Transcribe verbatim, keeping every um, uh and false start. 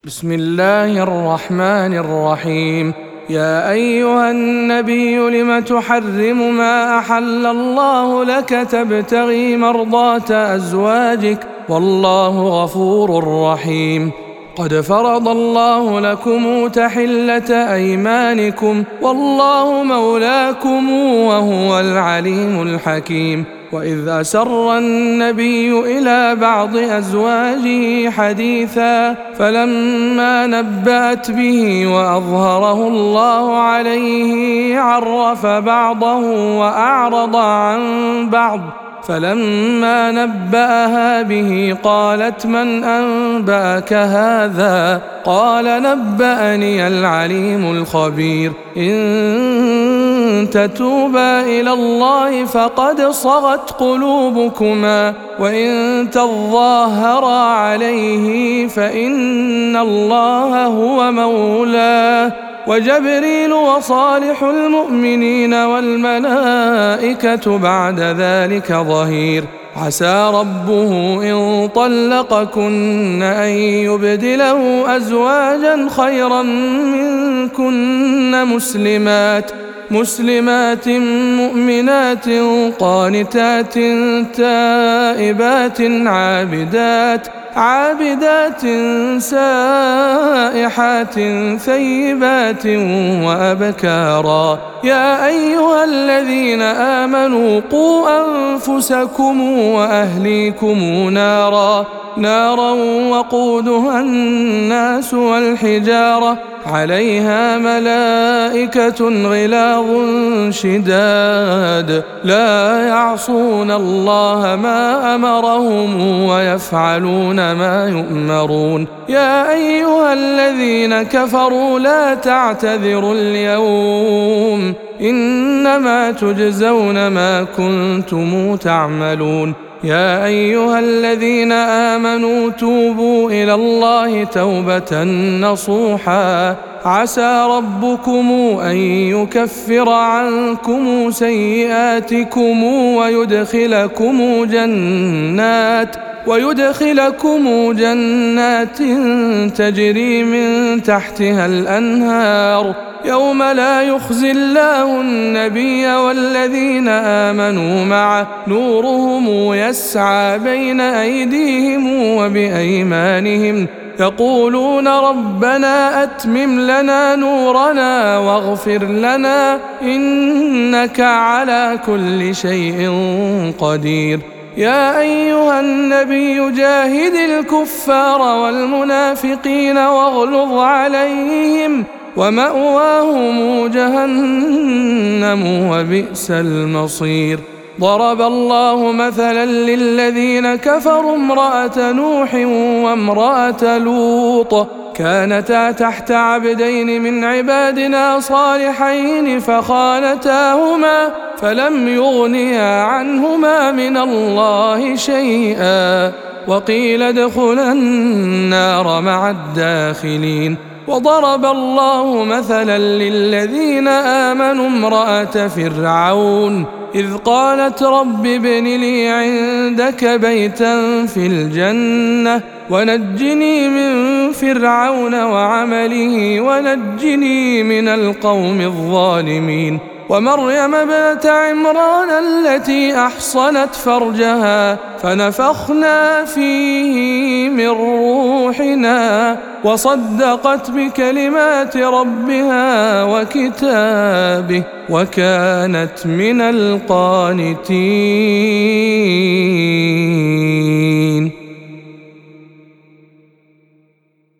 بسم الله الرحمن الرحيم. يا أيها النبي لم تحرم ما أحل الله لك تبتغي مرضات أزواجك والله غفور رحيم. قد فرض الله لكم تحلة أيمانكم والله مولاكم وهو العليم الحكيم. وإذ أسر النبي إلى بعض أزواجه حديثا فلما نبأت به وأظهره الله عليه عرف بعضه وأعرض عن بعض فلما نبأها به قالت من أنبأك هذا؟ قال نبأني العليم الخبير. إن تتوبا إلى الله فقد صغت قلوبكما وإن تظاهرا عليه فإن الله هو مولاه وجبريل وصالح المؤمنين والملائكة بعد ذلك ظهير. عسى ربه إن طلقكن أن يبدله أزواجا خيرا منكن مسلمات مسلمات مؤمنات قانتات تائبات عابدات عابدات سائحات ثيبات وأبكارا. يا أيها الذين آمنوا قوا أنفسكم وأهليكم نارا نارا وقودها الناس والحجارة عليها ملائكة غلاظ شداد لا يعصون الله ما أمرهم ويفعلون ما يؤمرون. يا أيها الذين كفروا لا تعتذروا اليوم إنما تجزون ما كنتم تعملون. يا أيها الذين آمنوا توبوا إلى الله توبة نصوحا عسى ربكم أن يكفر عنكم سيئاتكم ويدخلكم جنات ويدخلكم جنات تجري من تحتها الأنهار يوم لا يخزي الله النبي والذين آمنوا معه نورهم يسعى بين أيديهم وبأيمانهم يقولون ربنا أتمم لنا نورنا واغفر لنا إنك على كل شيء قدير. يا أيها النبي جاهد الكفار والمنافقين واغلظ عليهم ومأواهم جهنم وبئس المصير. ضرب الله مثلا للذين كفروا امرأة نوح وامرأة لوط كانتا تحت عبدين من عبادنا صالحين فخانتاهما فلم يغنيا عنهما من الله شيئا وقيل ادخلا النار مع الداخلين. وضرب الله مثلا للذين آمنوا امرأة فرعون إذ قالت رب ابن لي عندك بيتا في الجنة ونجني من فرعون وعمله ونجني من القوم الظالمين. ومريم ابنة عمران التي أحصنت فرجها فنفخنا فيه من روحنا وصدقت بكلمات ربها وكتابه وكانت من القانتين.